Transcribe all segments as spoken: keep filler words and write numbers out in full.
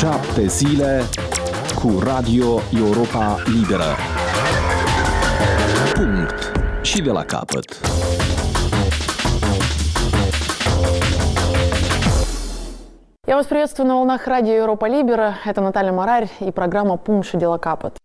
Șapte zile cu Radio Europa Liberă. Punct. Și de la capăt. Я вас приветствую на волнах радио Европа Либера. Это Наталья Марарь и программа «Пункт и дела капот».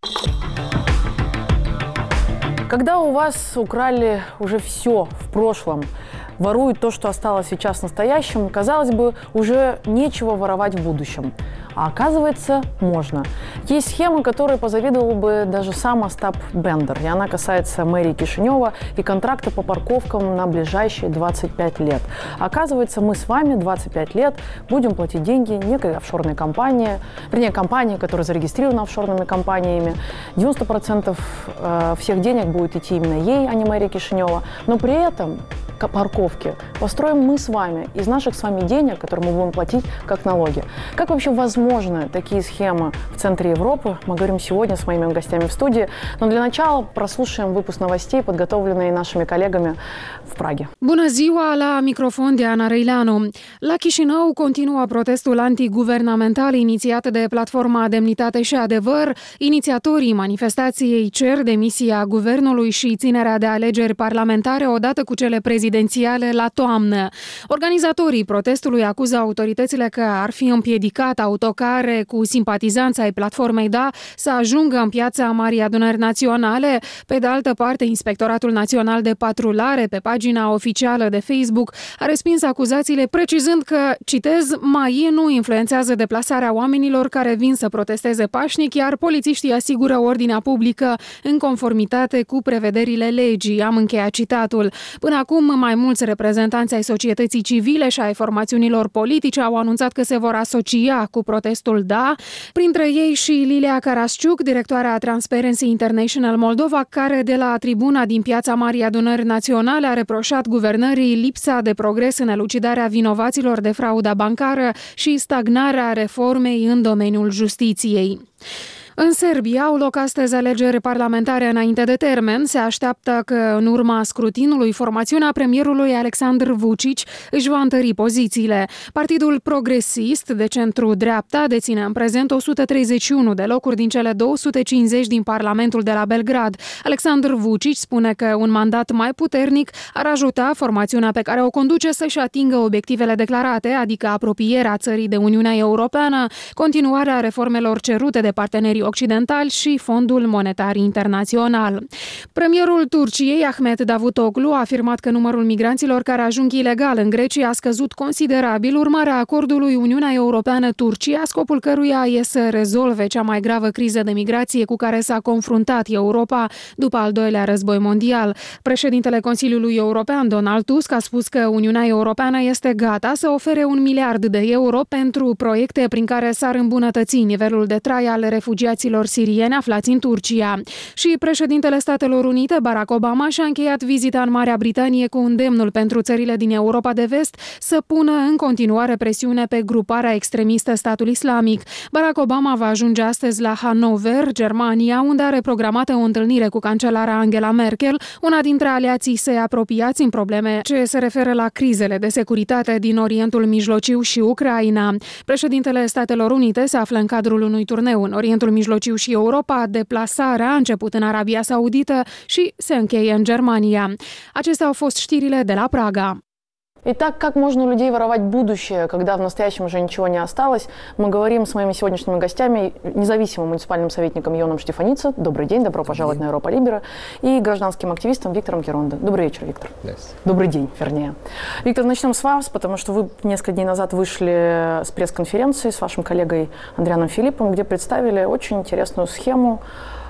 Когда у вас украли уже все в прошлом, воруют то, что осталось сейчас в настоящем, казалось бы, уже нечего воровать в будущем. А оказывается, можно. Есть схема, которой позавидовал бы даже сам Остап Бендер. И она касается мэрии Кишинева и контракта по парковкам на ближайшие двадцать пять лет. Оказывается, мы с вами двадцать пять лет будем платить деньги некой офшорной компании, вернее, компании, которая зарегистрирована офшорными компаниями. девяносто процентов всех денег будет идти именно ей, а не мэрии Кишинева. Но при этом парковки построим мы с вами из наших с вами денег, которые мы будем платить как налоги. Как вообще возможны такие схемы в центре Европы? Мы говорим сегодня с моими гостями в studii. Но для начала прослушаем выпуск новостей, подготовленные нашими коллегами в Prague. Bună ziua, la microfon de Ana Răileanu. La Chișinău continuă protestul antiguvernamental inițiat de Platforma Demnitate și Adevăr. Inițiatorii manifestației cer demisia guvernului și ținerea de alegeri parlamentare odată cu cele prezidențiale la toamnă. Organizatorii protestului acuză autoritățile că ar fi împiedicat autocare cu simpatizanți ai platformei DA să ajungă în piața Marii Adunări Naționale. Pe de altă parte, Inspectoratul Național de Patrulare, pe pagina oficială de Facebook, a respins acuzațiile, precizând că, citez, M A I nu influențează deplasarea oamenilor care vin să protesteze pașnic, iar polițiștii asigură ordinea publică în conformitate cu prevederile legii. Am încheiat citatul. Până acum, mai mulți reprezentanți ai societății civile și ai formațiunilor politice au anunțat că se vor asocia cu protestul DA, printre ei și Lilia Carasciuc, directoarea Transparency International Moldova, care de la tribuna din piața Marii Adunări Naționale a reproșat guvernării lipsa de progres în elucidarea vinovaților de frauda bancară și stagnarea reformei în domeniul justiției. În Serbia au loc astăzi alegeri parlamentare înainte de termen. Se așteaptă că, în urma scrutinului, formațiunea premierului Aleksandar Vučić își va întări pozițiile. Partidul progresist de centru-dreapta deține în prezent o sută treizeci și unu de locuri din cele două sute cincizeci din Parlamentul de la Belgrad. Aleksandar Vučić spune că un mandat mai puternic ar ajuta formațiunea pe care o conduce să-și atingă obiectivele declarate, adică apropierea țării de Uniunea Europeană, continuarea reformelor cerute de partenerii occidentali și Fondul Monetar Internațional. Premierul Turciei, Ahmet Davutoglu, a afirmat că numărul migranților care ajung ilegal în Grecia a scăzut considerabil urmarea acordului Uniunea Europeană-Turcia, scopul căruia e să rezolve cea mai gravă criză de migrație cu care s-a confruntat Europa după al doilea război mondial. Președintele Consiliului European, Donald Tusk, a spus că Uniunea Europeană este gata să ofere un miliard de euro pentru proiecte prin care s-ar îmbunătăți nivelul de trai al refugiaților sirieni aflați în Turcia. Și președintele Statelor Unite, Barack Obama, și-a încheiat vizita în Marea Britanie cu îndemnul pentru țările din Europa de Vest să pună în continuare presiune pe gruparea extremistă Statul Islamic. Barack Obama va ajunge astăzi la Hannover, Germania, unde are programată o întâlnire cu cancelara Angela Merkel, una dintre aliații săi apropiați în probleme ce se referă la crizele de securitate din Orientul Mijlociu și Ucraina. Președintele Statelor Unite se află în cadrul unui turneu în Orientul Mijlociu și Europa. Deplasarea a început în Arabia Saudită și se încheie în Germania. Acestea au fost știrile de la Praga. Итак, как можно у людей воровать будущее, когда в настоящем уже ничего не осталось? Мы говорим с моими сегодняшними гостями, независимым муниципальным советником Йоном Штефанице. Добрый день, добро пожаловать на Европа Либера. И гражданским активистом Виктором Керондо. Добрый вечер, Виктор. Yes. Добрый день, вернее. Виктор, начнем с вас, потому что вы несколько дней назад вышли с пресс-конференции с вашим коллегой Андрианом Филиппом, где представили очень интересную схему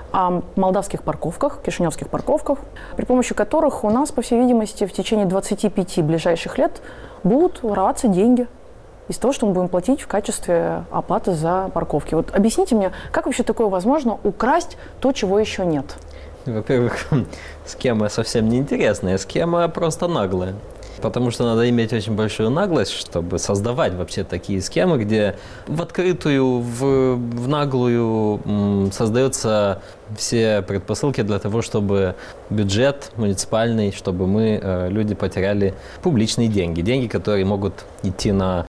о молдавских парковках, кишиневских парковках, при помощи которых у нас, по всей видимости, в течение двадцати пяти ближайших лет будут вороваться деньги из того, что мы будем платить в качестве оплаты за парковки. Вот объясните мне, как вообще такое возможно украсть то, чего еще нет? Во-первых, схема совсем неинтересная, схема просто наглая. Потому что надо иметь очень большую наглость, чтобы создавать вообще такие схемы, где в открытую, в, в наглую м, создаются все предпосылки для того, чтобы бюджет муниципальный, чтобы мы, э, люди, потеряли публичные деньги. Деньги, которые могут идти на